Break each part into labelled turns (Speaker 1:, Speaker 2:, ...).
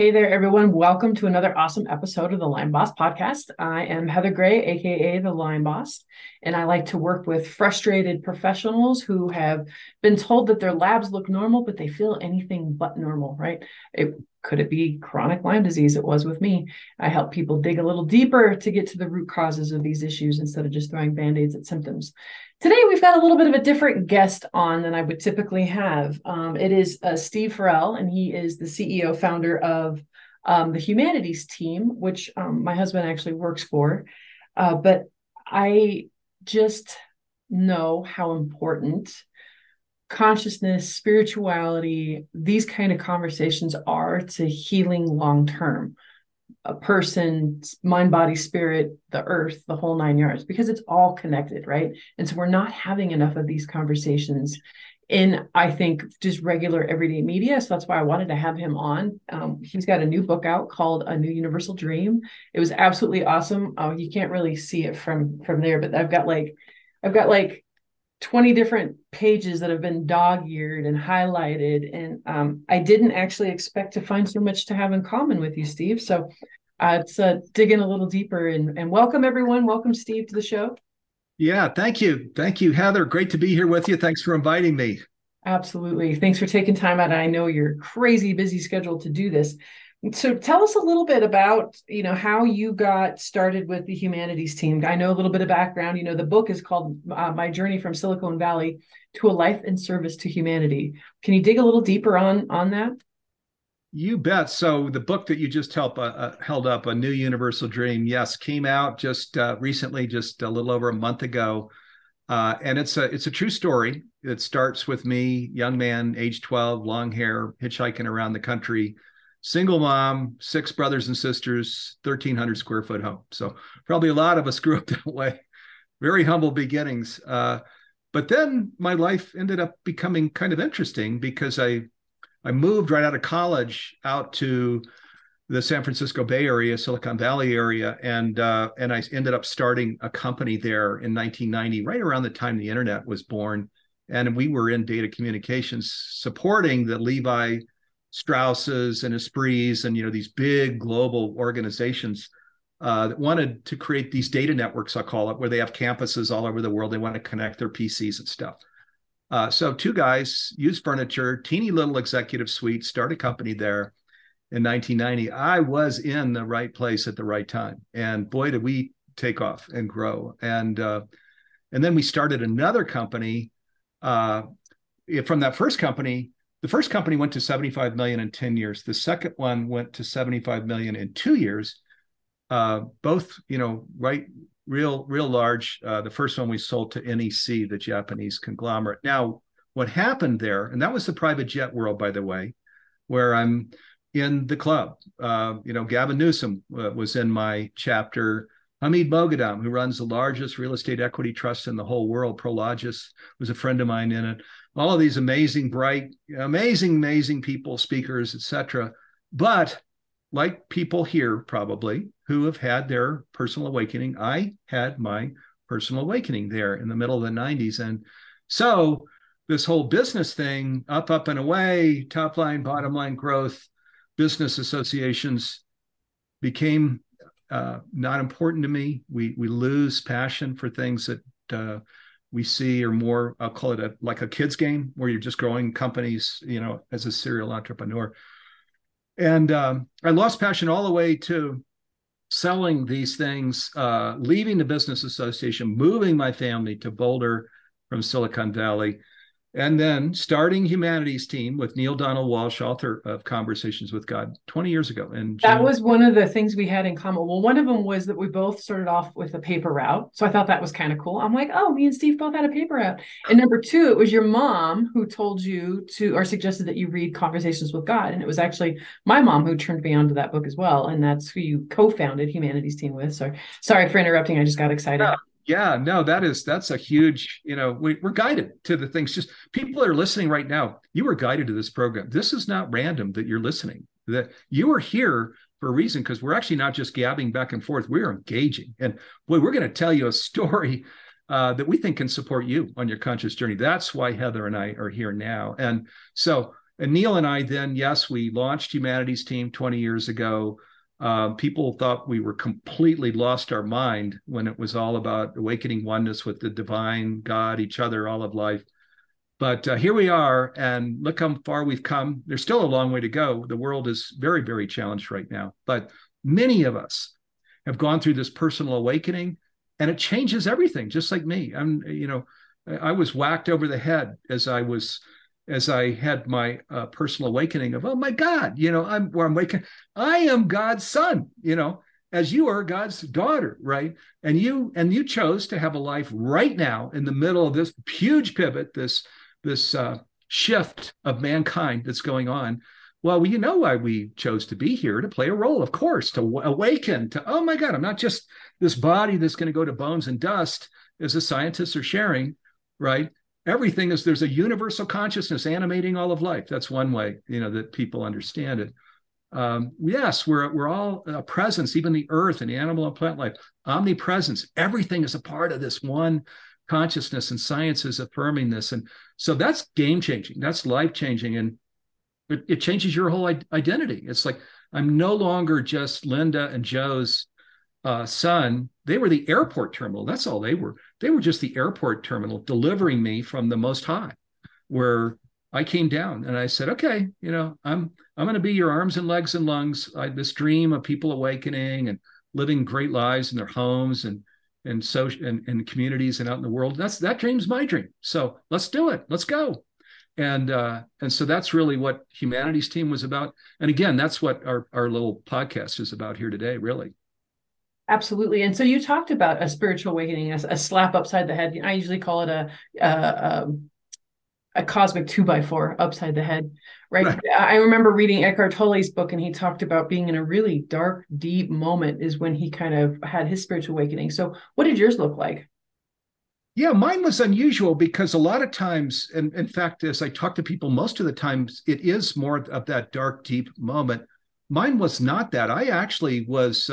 Speaker 1: Hey there, everyone. Welcome to another awesome episode of the Line Boss podcast. I am Heather Gray, aka the Line Boss, and I like to work with frustrated professionals who have been told that their labs look normal, but they feel anything but normal, right? Could it be chronic Lyme disease? It was with me. I help people dig a little deeper to get to the root causes of these issues instead of just throwing band-aids at symptoms. Today, we've got a little bit of a different guest on than I would typically have. It is Steve Farrell, and he is the CEO founder of the Humanities Team, which my husband actually works for. But I just know how important consciousness, spirituality, these kind of conversations are to healing long term. A person's mind, body, spirit, the earth, the whole nine yards, because it's all connected, right? And so we're not having enough of these conversations in, I think, just regular everyday media. So that's why I wanted to have him on. He's got a new book out called A New Universal Dream. It was absolutely awesome. You can't really see it from there, but I've got like 20 different pages that have been dog-eared and highlighted. And I didn't actually expect to find so much to have in common with you, Steve. So let's dig in a little deeper and welcome everyone. Welcome, Steve, to the show.
Speaker 2: Yeah, thank you. Thank you, Heather. Great to be here with you. Thanks for inviting me.
Speaker 1: Absolutely. Thanks for taking time out. I know you're crazy busy schedule to do this. So tell us a little bit about, how you got started with the Humanities Team. I know a little bit of background. The book is called My Journey from Silicon Valley to a Life in Service to Humanity. Can you dig a little deeper on that?
Speaker 2: You bet. So the book that you just held up, A New Universal Dream, yes, came out just recently, just a little over a month ago. And it's a true story. It starts with me, young man, age 12, long hair, hitchhiking around the country, single mom, six brothers and sisters, 1,300 square foot home. So probably a lot of us grew up that way. Very humble beginnings. But then my life ended up becoming kind of interesting because I moved right out of college out to the San Francisco Bay Area, Silicon Valley area, and I ended up starting a company there in 1990, right around the time the internet was born. And we were in data communications, supporting the Levi Strausses and Esprits and these big global organizations that wanted to create these data networks, I'll call it, where they have campuses all over the world. They want to connect their PCs and stuff. So two guys use furniture, teeny little executive suite, start a company there in 1990. I was in the right place at the right time. And boy, did we take off and grow. And then we started another company. From that first company, the first company went to 75 million in 10 years. The second one went to 75 million in 2 years. Both, right, real large. The first one we sold to NEC, the Japanese conglomerate. Now, what happened there, and that was the private jet world, by the way, where I'm in the club. Gavin Newsom was in my chapter. Hamid Moghadam, who runs the largest real estate equity trust in the whole world, Prologis, was a friend of mine in it. All of these amazing, bright, amazing people, speakers, etc. But like people here probably who have had their personal awakening, I had my personal awakening there in the middle of the 90s. And so this whole business thing, up and away, top line, bottom line growth, business associations became not important to me. We lose passion for things that we see are more, I'll call it like a kid's game where you're just growing companies, as a serial entrepreneur. And I lost passion all the way to selling these things, leaving the business association, moving my family to Boulder from Silicon Valley, and then starting Humanities Team with Neale Donald Walsch, author of Conversations with God, 20 years ago in
Speaker 1: That
Speaker 2: June.
Speaker 1: was one of the things we had in common. Well, one of them was that we both started off with a paper route. So I thought that was kind of cool. I'm like, oh, me and Steve both had a paper route. And number two, it was your mom who told you to, or suggested that you read Conversations with God. And it was actually my mom who turned me on to that book as well. And that's who you co-founded Humanities Team with. So sorry for interrupting. I just got excited.
Speaker 2: Yeah, no, that's a huge, we're guided to the things. Just people that are listening right now, you were guided to this program. This is not random that you're listening, that you are here for a reason, because we're actually not just gabbing back and forth. We're engaging. And boy, we're going to tell you a story that we think can support you on your conscious journey. That's why Heather and I are here now. And so And Neil and I then, yes, we launched Humanities Team 20 years ago. People thought we were completely lost our mind when it was all about awakening oneness with the divine, God, each other, all of life. But here we are, and look how far we've come. There's still a long way to go. The world is very, very challenged right now. But many of us have gone through this personal awakening, and it changes everything, just like me. I was whacked over the head as I had my personal awakening of, oh my God, I'm waking. I am God's son, as you are God's daughter, right? And you chose to have a life right now in the middle of this huge pivot, this shift of mankind that's going on. Well, you know why we chose to be here, to play a role, of course, to awaken to, oh my God, I'm not just this body that's going to go to bones and dust, as the scientists are sharing, right? Everything is, there's a universal consciousness animating all of life. That's one way, that people understand it. Yes, we're all a presence, even the earth and the animal and plant life, omnipresence. Everything is a part of this one consciousness, and science is affirming this. And so that's game changing. That's life changing. And it changes your whole identity. It's like, I'm no longer just Linda and Joe's son. They were the airport terminal. That's all they were. They were just the airport terminal delivering me from the Most High, where I came down and I said, okay, I'm going to be your arms and legs and lungs. This dream of people awakening and living great lives in their homes and social and communities and out in the world. That dream's my dream. So let's do it. Let's go. And so that's really what Humanities Team was about. And again, that's what our little podcast is about here today, really.
Speaker 1: Absolutely. And so you talked about a spiritual awakening, a slap upside the head. I usually call it a cosmic 2x4 upside the head, right? I remember reading Eckhart Tolle's book, and he talked about being in a really dark, deep moment is when he kind of had his spiritual awakening. So what did yours look like?
Speaker 2: Yeah, mine was unusual because a lot of times, and in fact, as I talk to people, most of the times it is more of that dark, deep moment. Mine was not that. I actually was,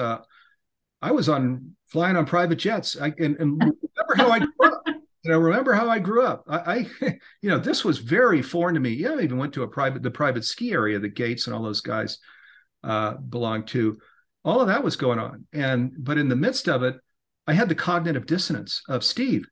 Speaker 2: I was flying on private jets. And remember how I grew up. Remember how I grew up. I this was very foreign to me. Yeah, I even went to the private ski area that Gates and all those guys belonged to. All of that was going on. But in the midst of it, I had the cognitive dissonance of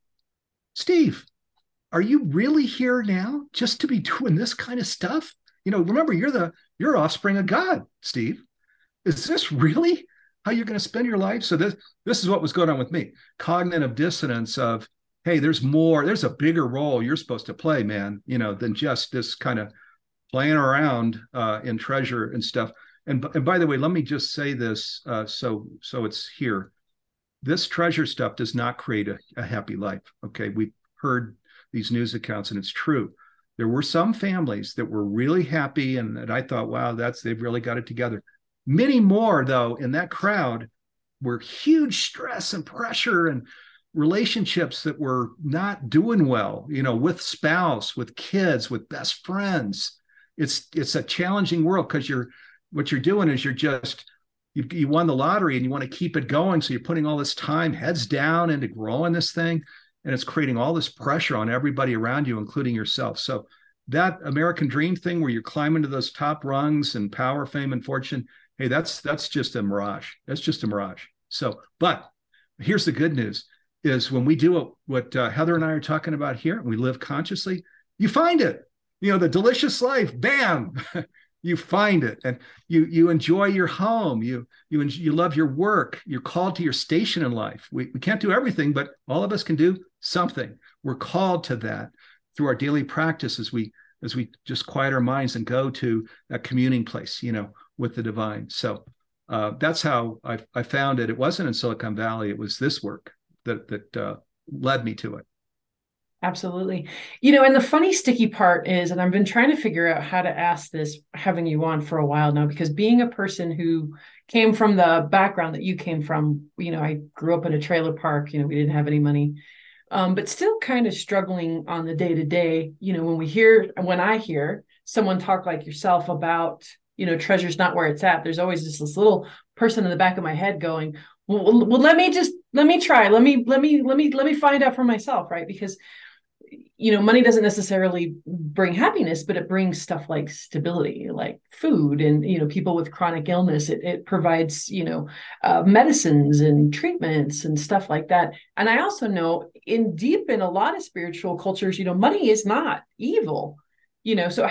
Speaker 2: Steve, are you really here now just to be doing this kind of stuff? Remember, you're offspring of God, Steve. Is this really how you're going to spend your life? So this is what was going on with me. Cognitive dissonance of, hey, there's a bigger role you're supposed to play, man, than just this kind of playing around in treasure and stuff. And by the way, let me just say this so it's here. This treasure stuff does not create a happy life. Okay. We've heard these news accounts, and it's true. There were some families that were really happy, and that I thought, wow, they've really got it together. Many more, though, in that crowd were huge stress and pressure and relationships that were not doing well, with spouse, with kids, with best friends. It's a challenging world because what you're doing is you won the lottery and you want to keep it going. So you're putting all this time heads down into growing this thing, and it's creating all this pressure on everybody around you, including yourself. So that American dream thing where you're climbing to those top rungs and power, fame, and fortune, hey, that's just a mirage. That's just a mirage. So, but here's the good news is when we do what Heather and I are talking about here, and we live consciously, you find it. The delicious life, bam, you find it, and you enjoy your home. You love your work. You're called to your station in life. We can't do everything, but all of us can do something. We're called to that through our daily practice as we just quiet our minds and go to that communing place, with the divine. So that's how I found it. It wasn't in Silicon Valley. It was this work that led me to it.
Speaker 1: Absolutely. And the funny sticky part is, and I've been trying to figure out how to ask this, having you on for a while now, because being a person who came from the background that you came from, I grew up in a trailer park, we didn't have any money, but still kind of struggling on the day to day, when I hear someone talk like yourself about, treasure's not where it's at, there's always this little person in the back of my head going, well, let me try. Let me find out for myself. Right. Because money doesn't necessarily bring happiness, but it brings stuff like stability, like food, and, people with chronic illness. It provides, medicines and treatments and stuff like that. And I also know in a lot of spiritual cultures, money is not evil, so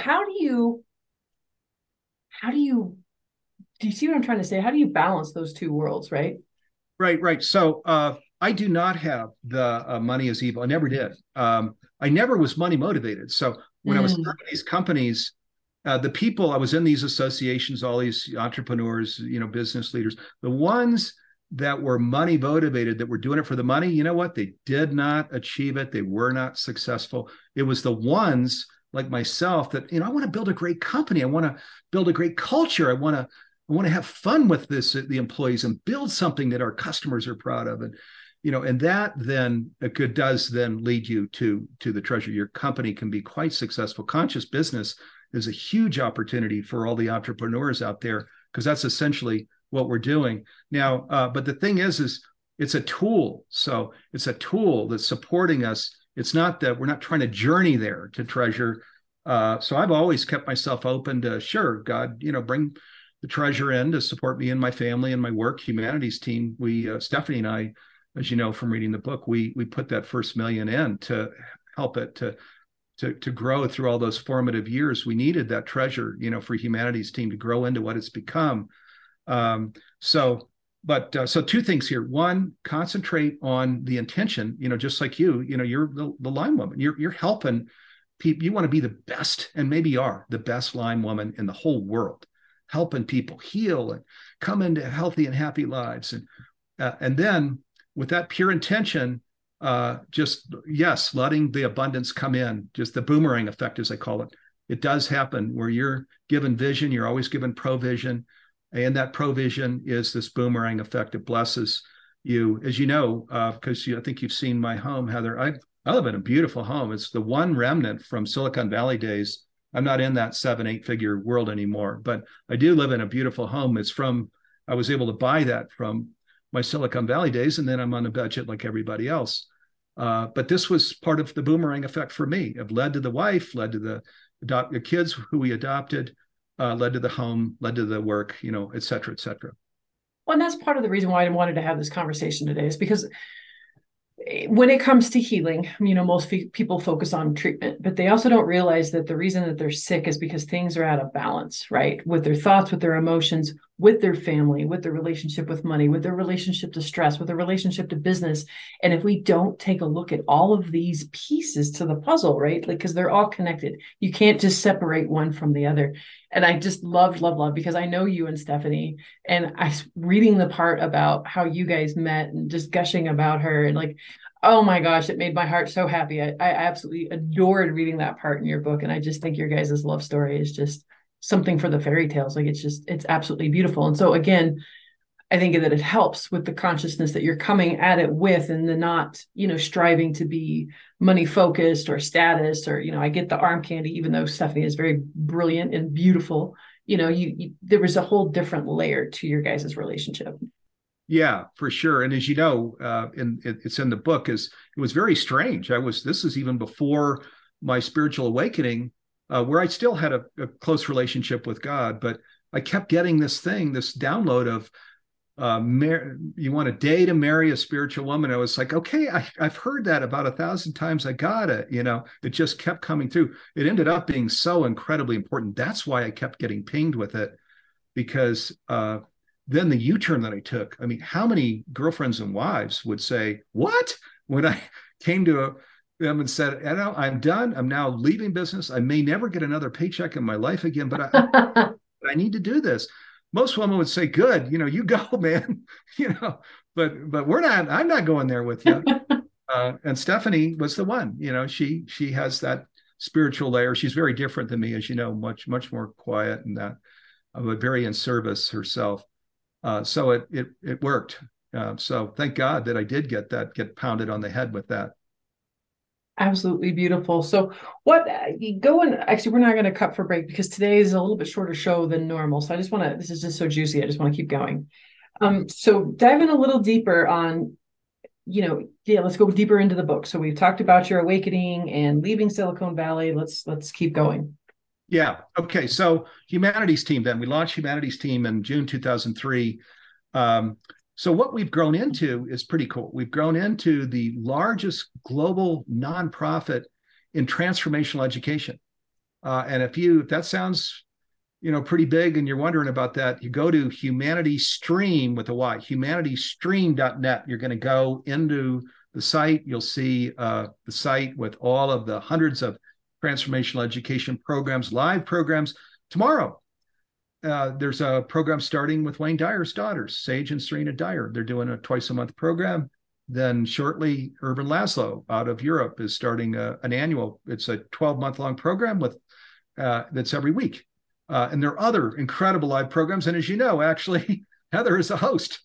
Speaker 1: do you see what I'm trying to say? How do you balance those two worlds, right?
Speaker 2: Right. So I do not have the money is evil. I never did. I never was money motivated. So when I was starting these companies, the people I was in these associations, all these entrepreneurs, business leaders, the ones that were money motivated, that were doing it for the money, you know what? They did not achieve it. They were not successful. It was the ones like myself that, I want to build a great company. I want to build a great culture. I want to have fun with the employees, and build something that our customers are proud of. And that then does then lead you to the treasure. Your company can be quite successful. Conscious business is a huge opportunity for all the entrepreneurs out there, because that's essentially what we're doing now. But the thing is it's a tool. So it's a tool that's supporting us. It's not that we're not trying to journey there to treasure. So I've always kept myself open to, sure, God, bring the treasure in to support me and my family and my work. Humanities team, Stephanie and I, as you know from reading the book, we put that first $1 million in to help it to grow through all those formative years. We needed that treasure, for Humanities team to grow into what it's become. So two things here. One, concentrate on the intention. Just like you're the Lyme woman. You're helping people. You want to be the best, and maybe you are the best Lyme woman in the whole world, helping people heal and come into healthy and happy lives. And then with that pure intention, letting the abundance come in, just the boomerang effect, as I call it. It does happen where you're given vision, you're always given provision. And that provision is this boomerang effect. It blesses you, as you know, because I think you've seen my home, Heather. I live in a beautiful home. It's the one remnant from Silicon Valley days. I'm not in that 7-8 figure world anymore, but I do live in a beautiful home. I was able to buy that from my Silicon Valley days, and then I'm on a budget like everybody else. But this was part of the boomerang effect for me. It led to the wife, led to the kids who we adopted, led to the home, led to the work, et cetera, et cetera.
Speaker 1: Well, and that's part of the reason why I wanted to have this conversation today, is because when it comes to healing, most people focus on treatment, but they also don't realize that the reason that they're sick is because things are out of balance, right? With their thoughts, with their emotions, with their family, with their relationship with money, with their relationship to stress, with their relationship to business. And if we don't take a look at all of these pieces to the puzzle, right? Like, because they're all connected. You can't just separate one from the other. And I just love, because I know you and Stephanie, and I reading the part about how you guys met and just gushing about her, and like, oh my gosh, it made my heart so happy. I absolutely adored reading that part in your book. And I just think your guys' love story is just something for the fairy tales. Like, it's absolutely beautiful. And so again, I think that it helps with the consciousness that you're coming at it with, and the not, striving to be money focused or status, or, I get the arm candy, even though Stephanie is very brilliant and beautiful, there was a whole different layer to your guys' relationship.
Speaker 2: Yeah, for sure. And as you know, it's in the book, it was very strange. This is even before my spiritual awakening, where I still had a close relationship with God, but I kept getting this download of, you want a day to marry a spiritual woman. I was like, okay, I've heard that about 1,000 times. I got it. It just kept coming through. It ended up being so incredibly important. That's why I kept getting pinged with it, because then the U-turn that I took, I mean, how many girlfriends and wives would say, what? When I came to them and said, I'm done. I'm now leaving business. I may never get another paycheck in my life again, but I need to do this. Most women would say, good, you go, man, but I'm not going there with you. And Stephanie was the one, she has that spiritual layer. She's very different than me, as you know, much, much more quiet, and that, but very in service herself. So it worked. So thank God that I did get pounded on the head with that.
Speaker 1: Absolutely beautiful. So actually, we're not going to cut for break, because today is a little bit shorter show than normal. So this is just so juicy. I just want to keep going. So dive in a little deeper on yeah, let's go deeper into the book. So we've talked about your awakening and leaving Silicon Valley. Let's keep going.
Speaker 2: Yeah. Okay. So Humanities Team, then we launched Humanities Team in June 2003. So what we've grown into is pretty cool. We've grown into the largest global nonprofit in transformational education. And if that sounds, pretty big and you're wondering about that, you go to HumanityStream with a Y, humanitystream.net. You're going to go into the site. You'll see the site with all of the hundreds of transformational education programs, live programs. Tomorrow, there's a program starting with Wayne Dyer's daughters, Sage and Serena Dyer. They're doing a twice a month program. Then shortly, Urban Laszlo out of Europe is starting an annual. It's a 12-month long program with that's every week. And there are other incredible live programs. And as you know, actually, Heather is a host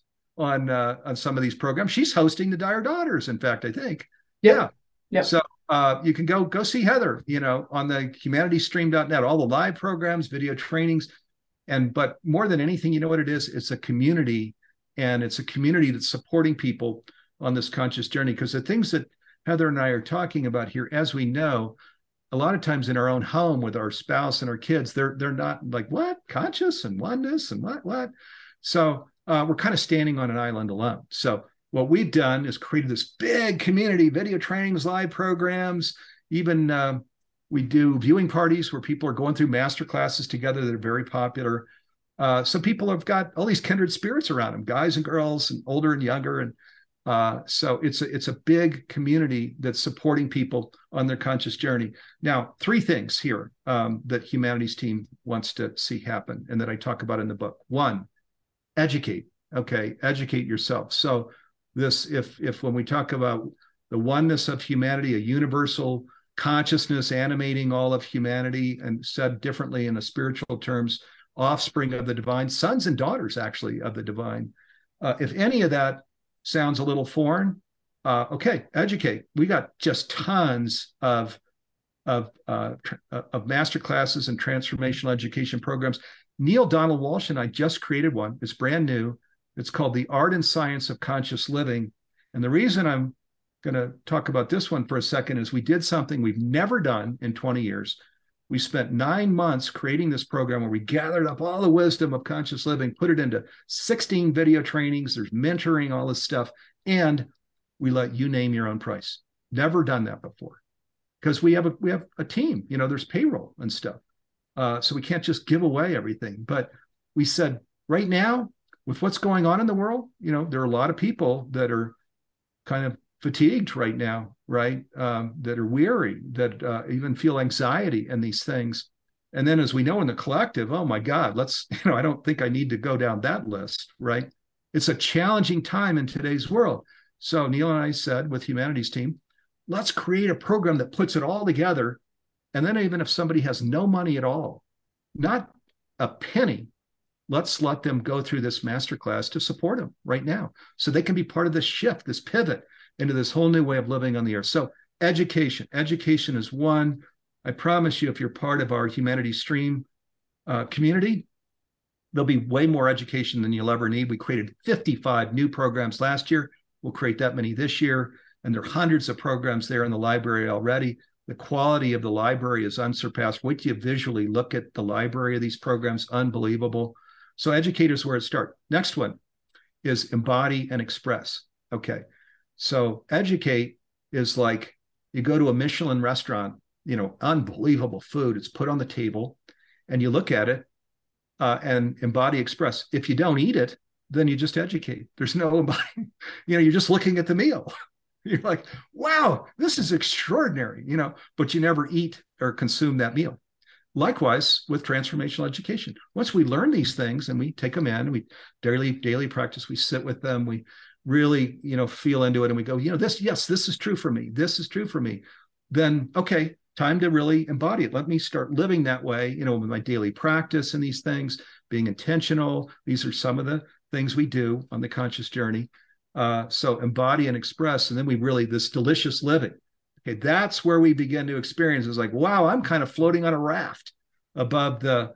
Speaker 2: on some of these programs. She's hosting the Dyer daughters, in fact, I think.
Speaker 1: Yep.
Speaker 2: Yeah. So you can go see Heather, on the humanitystream.net, all the live programs, video trainings. But more than anything, you know what it is? It's a community, and it's a community that's supporting people on this conscious journey. Because the things that Heather and I are talking about here, as we know, a lot of times in our own home with our spouse and our kids, they're not like, what? Conscious and oneness and what? So we're kind of standing on an island alone. So what we've done is created this big community, video trainings, live programs, even we do viewing parties where people are going through master classes together that are very popular. So people have got all these kindred spirits around them, guys and girls, and older and younger. And so it's a big community that's supporting people on their conscious journey. Now, 3 things here that Humanities Team wants to see happen and that I talk about in the book. 1, educate. Okay, educate yourself. So if when we talk about the oneness of humanity, a universal consciousness animating all of humanity, and said differently in the spiritual terms, offspring of the divine, sons and daughters actually of the divine. If any of that sounds a little foreign, okay, educate. We got just tons of master classes and transformational education programs. Neale Donald Walsch and I just created one. It's brand new. It's called The Art and Science of Conscious Living. And the reason I'm going to talk about this one for a second is we did something we've never done in 20 years. We spent 9 months creating this program where we gathered up all the wisdom of conscious living, put it into 16 video trainings. There's mentoring, all this stuff. And we let you name your own price. Never done that before, because we have a team, there's payroll and stuff. So we can't just give away everything. But we said, right now, with what's going on in the world, there are a lot of people that are kind of fatigued right now, right? That are weary, that even feel anxiety and these things. And then, as we know in the collective, oh my God, I don't think I need to go down that list, right? It's a challenging time in today's world. So Neale and I said with Humanities Team, let's create a program that puts it all together. And then even if somebody has no money at all, not a penny, let's let them go through this masterclass to support them right now, so they can be part of this shift, this pivot into this whole new way of living on the earth. So education is one. I promise you, if you're part of our HumanityStream community, there'll be way more education than you'll ever need. We created 55 new programs last year. We'll create that many this year. And there are hundreds of programs there in the library already. The quality of the library is unsurpassed. Wait till you visually look at the library of these programs, unbelievable. So educate is where it starts. Next one is embody and express. Okay. So educate is like you go to a Michelin restaurant, unbelievable food. It's put on the table and you look at it and embody, express. If you don't eat it, then you just educate. There's no embody. You're just looking at the meal. You're like, wow, this is extraordinary, but you never eat or consume that meal. Likewise with transformational education. Once we learn these things and we take them in, we daily practice, we sit with them, we really, feel into it, and we go, this is true for me. This is true for me. Then, okay, time to really embody it. Let me start living that way, with my daily practice and these things, being intentional. These are some of the things we do on the conscious journey. So embody and express, and then this delicious living. Okay, that's where we begin to experience. It's like, wow, I'm kind of floating on a raft above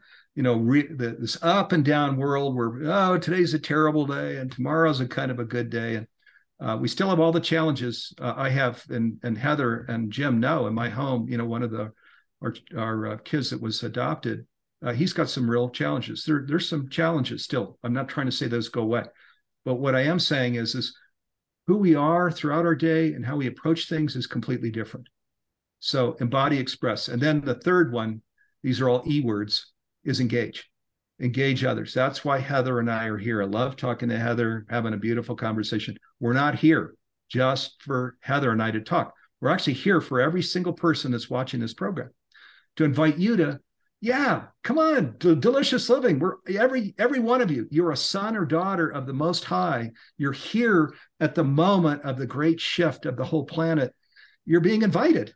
Speaker 2: this up and down world where, today's a terrible day and tomorrow's a kind of a good day. And We still have all the challenges I have, and Heather and Jim know in my home. One of our kids that was adopted, he's got some real challenges. There's some challenges still. I'm not trying to say those go away, but what I am saying is who we are throughout our day and how we approach things is completely different. So embody, express, and then the third one, these are all E words, is engage. Engage others. That's why Heather and I are here. I love talking to Heather, having a beautiful conversation. We're not here just for Heather and I to talk. We're actually here for every single person that's watching this program to invite you to, come on, to delicious living. We're every one of you. You're a son or daughter of the Most High. You're here at the moment of the great shift of the whole planet. You're being invited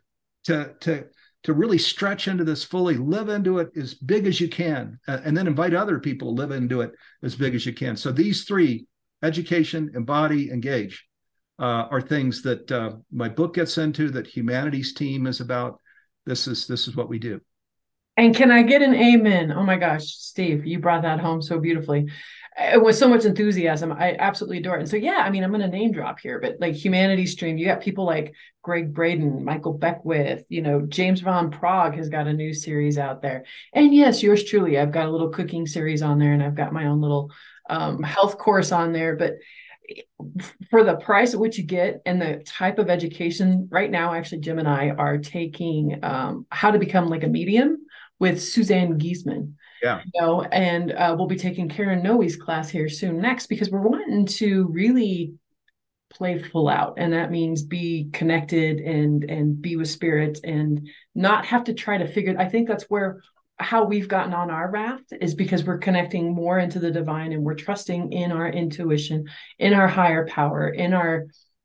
Speaker 2: to really stretch into this fully, live into it as big as you can, and then invite other people to live into it as big as you can. So these three, education, embody, engage, are things that my book gets into, that Humanities Team is about. This is what we do.
Speaker 1: And can I get an amen? Oh my gosh, Steve, you brought that home so beautifully. With so much enthusiasm. I absolutely adore it. And so, I'm going to name drop here, but like Humanities Stream, you got people like Greg Braden, Michael Beckwith, James Van Prague has got a new series out there. And yes, yours truly, I've got a little cooking series on there, and I've got my own little health course on there. But for the price at which you get and the type of education right now, actually, Jim and I are taking How to Become Like a Medium with Suzanne Giesman.
Speaker 2: Yeah.
Speaker 1: And we'll be taking Karen Noe's class here soon next, because we're wanting to really play full out. And that means be connected and be with spirit and not have to try to figure. I think that's how we've gotten on our raft, is because we're connecting more into the divine, and we're trusting in our intuition, in our higher power, in our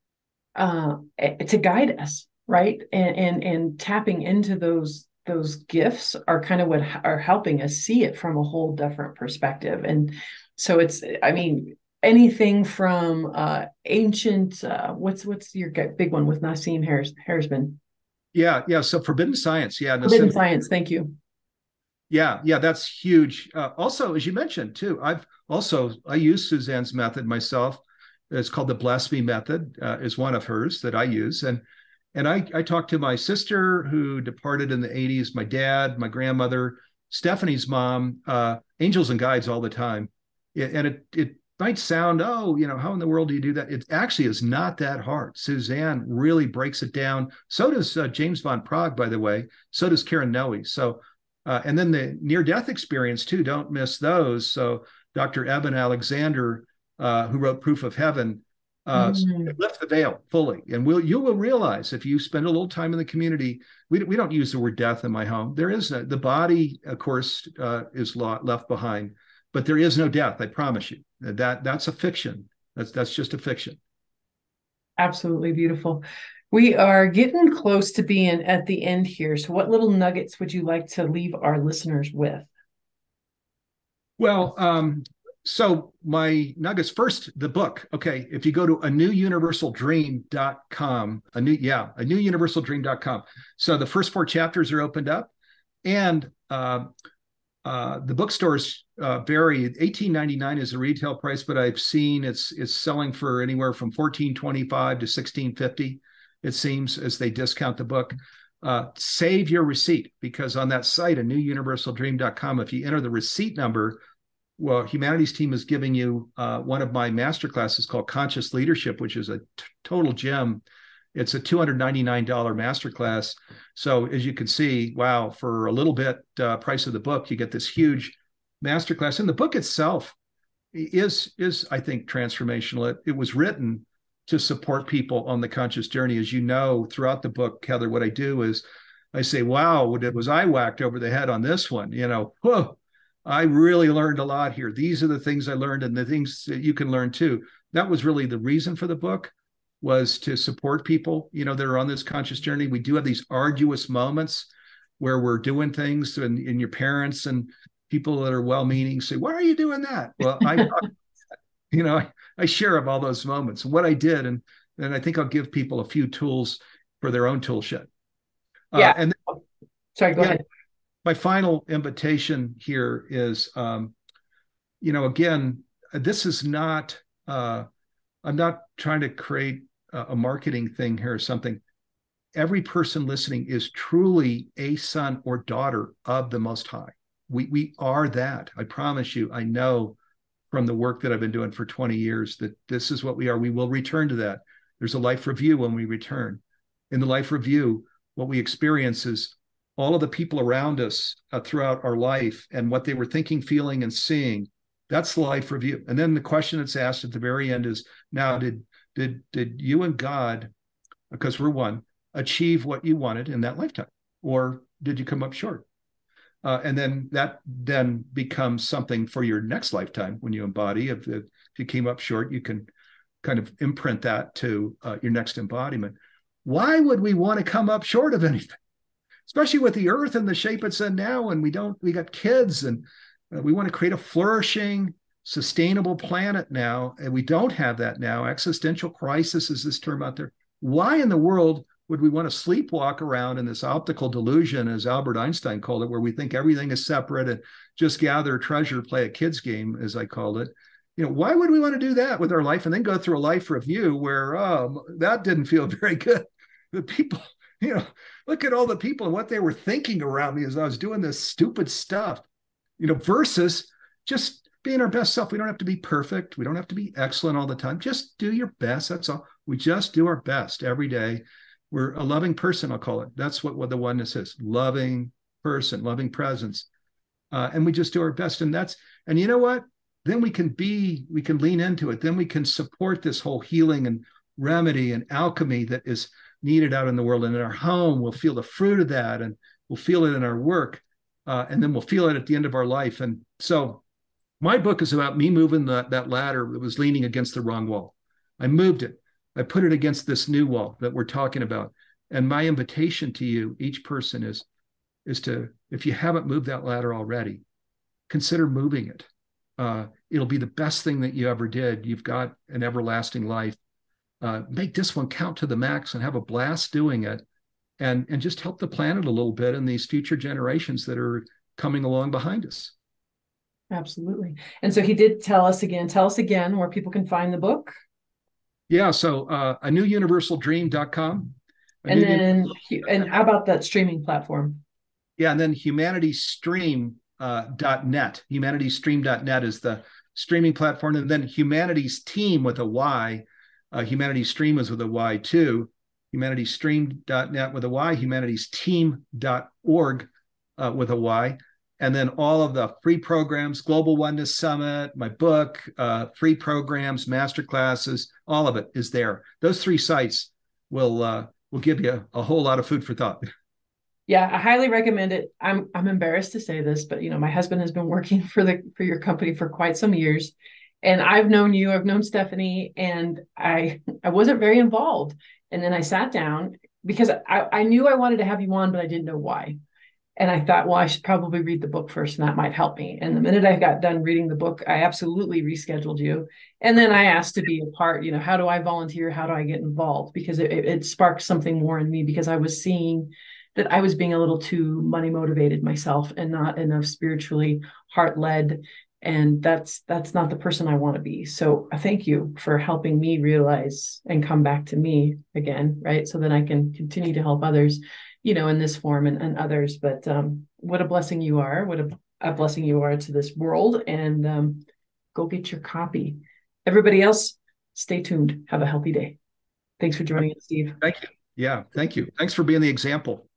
Speaker 1: to guide us, right? And tapping into those gifts are kind of what are helping us see it from a whole different perspective. And so anything from ancient, what's your big one with Nassim Haramein?
Speaker 2: Yeah. So Forbidden Science. Yeah.
Speaker 1: Forbidden Science. Thank you.
Speaker 2: Yeah. That's huge. Also, as you mentioned too, I use Suzanne's method myself. It's called the Bless Me method, is one of hers that I use. And I talked to my sister who departed in the 80s, my dad, my grandmother, Stephanie's mom, angels and guides all the time. And it might sound, how in the world do you do that? It actually is not that hard. Suzanne really breaks it down. So does James Van Prague, by the way. So does Karen Noe. So, and then the near-death experience too, don't miss those. So Dr. Eben Alexander, who wrote Proof of Heaven, lift the veil fully, and you will realize, if you spend a little time in the community, we don't use the word death in my home. There is the body, of course, is left behind, but there is no death. I promise you. That's a fiction. That's just a fiction.
Speaker 1: Absolutely beautiful. We are getting close to being at the end here. So what little nuggets would you like to leave our listeners with?
Speaker 2: Well, so my nuggets first, the book. Okay, if you go to anewuniversaldream.com, a newuniversaldream.com. So the first 4 chapters are opened up, and the bookstores vary. $18.99 is the retail price, but I've seen it's selling for anywhere from $14.25 to $16.50. It seems, as they discount the book. Save your receipt, because on that site, anewuniversaldream.com, if you enter the receipt number, well, Humanities Team is giving you one of my master classes called Conscious Leadership, which is a total gem. It's a $299 masterclass. So as you can see, wow, for a little bit price of the book, you get this huge masterclass. And the book itself is I think, transformational. It was written to support people on the conscious journey. As you know, throughout the book, Heather, what I do is I say, wow, was I whacked over the head on this one? Whoa, I really learned a lot here. These are the things I learned, and the things that you can learn too. That was really the reason for the book, was to support people, that are on this conscious journey. We do have these arduous moments where we're doing things, and your parents and people that are well-meaning say, why are you doing that? Well, I share of all those moments, what I did. And I think I'll give people a few tools for their own tool shed.
Speaker 1: Yeah.
Speaker 2: And then,
Speaker 1: sorry, go ahead.
Speaker 2: My final invitation here is, again, this is not a I'm not trying to create a marketing thing here or something. Every person listening is truly a son or daughter of the Most High. We are that. I promise you. I know from the work that I've been doing for 20 years that this is what we are. We will return to that. There's a life review when we return. In the life review, what we experience is all of the people around us throughout our life and what they were thinking, feeling, and seeing. That's the life review. And then the question that's asked at the very end is, now, did you and God, because we're one, achieve what you wanted in that lifetime, or did you come up short? And then that then becomes something for your next lifetime when you embody. If you came up short, you can kind of imprint that to your next embodiment. Why would we want to come up short of anything, especially with the earth and the shape it's in now? And we got kids, and we want to create a flourishing, sustainable planet now, and we don't have that now. Existential crisis is this term out there. Why in the world would we want to sleepwalk around in this optical delusion, as Albert Einstein called it, where we think everything is separate and just gather treasure, play a kid's game, as I called it? Why would we want to do that with our life and then go through a life review where that didn't feel very good? The people, look at all the people and what they were thinking around me as I was doing this stupid stuff, versus just being our best self. We don't have to be perfect. We don't have to be excellent all the time. Just do your best. That's all. We just do our best every day. We're a loving person, I'll call it. That's what the oneness is. Loving person, loving presence. And we just do our best. And you know what? Then we can lean into it. Then we can support this whole healing and remedy and alchemy that is needed out in the world. And in our home, we'll feel the fruit of that, and we'll feel it in our work. And then we'll feel it at the end of our life. And so my book is about me moving that ladder that was leaning against the wrong wall. I moved it. I put it against this new wall that we're talking about. And my invitation to you, each person, is to, if you haven't moved that ladder already, consider moving it. It'll be the best thing that you ever did. You've got an everlasting life. Make this one count to the max and have a blast doing it, and just help the planet a little bit and these future generations that are coming along behind us.
Speaker 1: Absolutely. And so he did tell us again where people can find the book.
Speaker 2: Yeah. So a newuniversaldream.com.
Speaker 1: And how about that streaming platform?
Speaker 2: Yeah. And then humanitystream.net. Humanitystream.net is the streaming platform. And then Humanities Team with a Y. Humanities Stream is with a Y too. Humanitystream.net with a Y. Humanitiesteam.org with a Y. And then all of the free programs, Global Oneness Summit, my book, free programs, masterclasses, all of it is there. Those 3 sites will give you a whole lot of food for thought.
Speaker 1: Yeah, I highly recommend it. I'm embarrassed to say this, but my husband has been working for your company for quite some years, and I've known you, I've known Stephanie, and I wasn't very involved. And then I sat down because I knew I wanted to have you on, but I didn't know why. And I thought, well, I should probably read the book first, and that might help me. And the minute I got done reading the book, I absolutely rescheduled you. And then I asked to be a part, how do I volunteer? How do I get involved? Because it sparked something more in me, because I was seeing that I was being a little too money motivated myself and not enough spiritually heart led. And that's not the person I want to be. So I thank you for helping me realize and come back to me again, right? So that I can continue to help others, in this form and others. But what a blessing you are. What a blessing you are to this world. And go get your copy. Everybody else, stay tuned. Have a healthy day. Thanks for joining us, Steve.
Speaker 2: Thank you. Yeah, thank you. Thanks for being the example.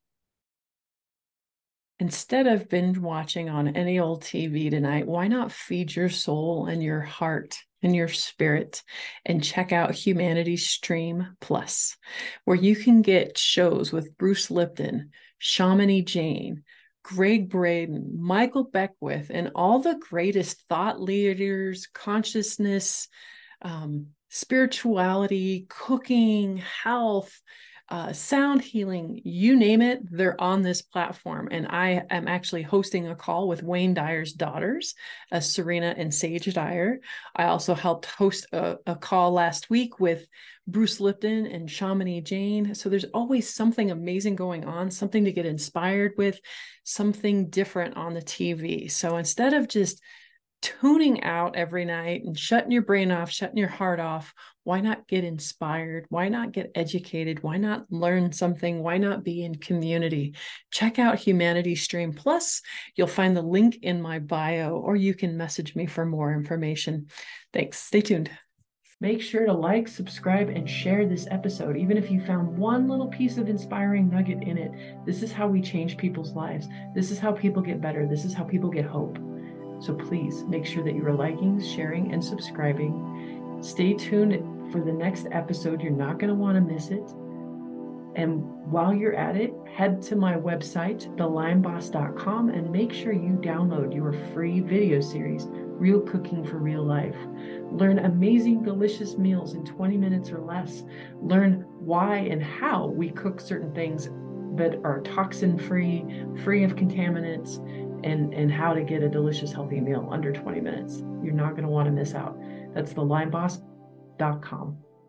Speaker 1: Instead of binge watching on any old TV tonight, why not feed your soul and your heart and your spirit and check out Humanities Stream Plus, where you can get shows with Bruce Lipton, Shamini Jain, Greg Braden, Michael Beckwith, and all the greatest thought leaders, consciousness, spirituality, cooking, health, sound healing, you name it, they're on this platform. And I am actually hosting a call with Wayne Dyer's daughters, Serena and Sage Dyer. I also helped host a call last week with Bruce Lipton and Shamini Jain. So there's always something amazing going on, something to get inspired with, something different on the TV. So instead of just tuning out every night and shutting your brain off, shutting your heart off, why not get inspired? Why not get educated? Why not learn something? Why not be in community? Check out Humanity Stream Plus. You'll find the link in my bio, or you can message me for more information. Thanks. Stay tuned. Make sure to like, subscribe, and share this episode, even if you found one little piece of inspiring nugget in it. This is how we change people's lives. This is how people get better. This is how people get hope. So please make sure that you are liking, sharing, and subscribing. Stay tuned for the next episode. You're not going to want to miss it. And while you're at it, head to my website, thelymeBoss.com, and make sure you download your free video series, Real Cooking for Real Life. Learn amazing, delicious meals in 20 minutes or less. Learn why and how we cook certain things that are toxin-free, free of contaminants, and how to get a delicious, healthy meal under 20 minutes. You're not going to want to miss out. That's thelymeBoss.com.